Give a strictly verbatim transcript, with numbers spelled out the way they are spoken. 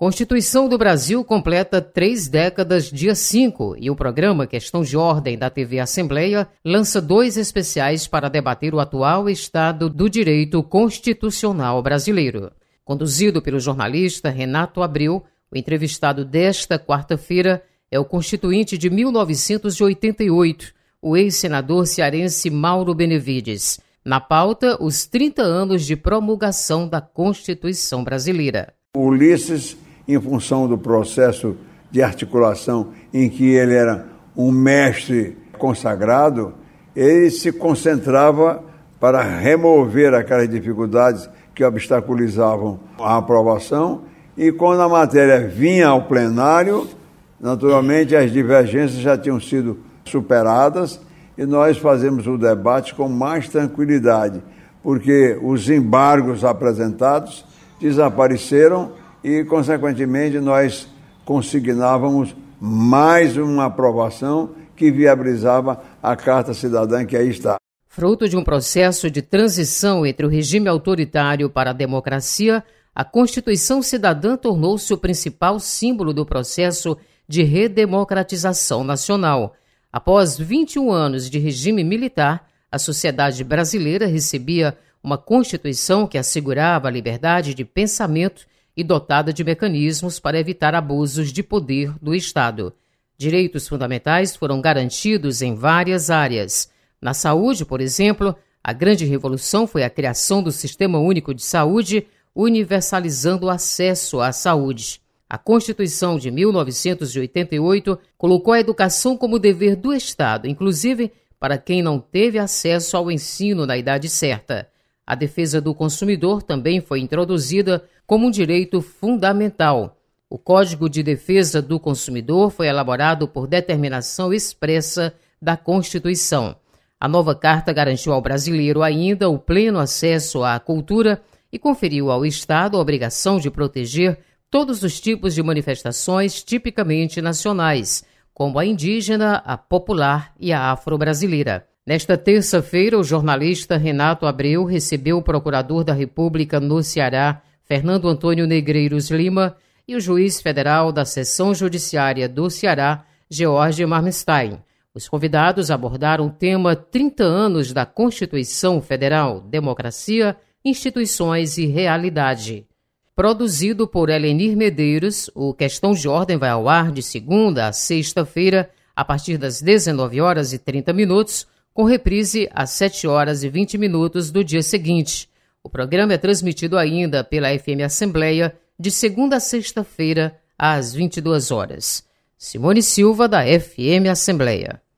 Constituição do Brasil completa três décadas dia cinco e o programa Questão de Ordem da T V Assembleia lança dois especiais para debater o atual estado do direito constitucional brasileiro. Conduzido pelo jornalista Renato Abreu, o entrevistado desta quarta-feira é o constituinte de mil novecentos e oitenta e oito, o ex-senador cearense Mauro Benevides. Na pauta, os trinta anos de promulgação da Constituição brasileira. Ulisses, em função do processo de articulação em que ele era um mestre consagrado, ele se concentrava para remover aquelas dificuldades que obstaculizavam a aprovação, e quando a matéria vinha ao plenário, naturalmente as divergências já tinham sido superadas e nós fazemos o debate com mais tranquilidade, porque os embargos apresentados desapareceram e, consequentemente, nós consignávamos mais uma aprovação que viabilizava a Carta Cidadã que aí está. Fruto de um processo de transição entre o regime autoritário para a democracia, a Constituição Cidadã tornou-se o principal símbolo do processo de redemocratização nacional. Após vinte e um anos de regime militar, a sociedade brasileira recebia uma Constituição que assegurava a liberdade de pensamento e dotada de mecanismos para evitar abusos de poder do Estado. Direitos fundamentais foram garantidos em várias áreas. Na saúde, por exemplo, a grande revolução foi a criação do Sistema Único de Saúde, universalizando o acesso à saúde. A Constituição de mil novecentos e oitenta e oito colocou a educação como dever do Estado, inclusive para quem não teve acesso ao ensino na idade certa. A defesa do consumidor também foi introduzida como um direito fundamental. O Código de Defesa do Consumidor foi elaborado por determinação expressa da Constituição. A nova Carta garantiu ao brasileiro ainda o pleno acesso à cultura e conferiu ao Estado a obrigação de proteger todos os tipos de manifestações tipicamente nacionais, como a indígena, a popular e a afro-brasileira. Nesta terça-feira, o jornalista Renato Abreu recebeu o procurador da República no Ceará, Fernando Antônio Negreiros Lima, e o juiz federal da Seção Judiciária do Ceará, George Marmenstein. Os convidados abordaram o tema trinta anos da Constituição Federal, Democracia, Instituições e Realidade. Produzido por Helenir Medeiros, o Questão de Ordem vai ao ar de segunda a sexta-feira, a partir das dezenove horas e trinta minutos, com reprise às sete horas e vinte minutos do dia seguinte. O programa é transmitido ainda pela F M Assembleia de segunda a sexta-feira, às vinte e duas horas. Simone Silva, da F M Assembleia.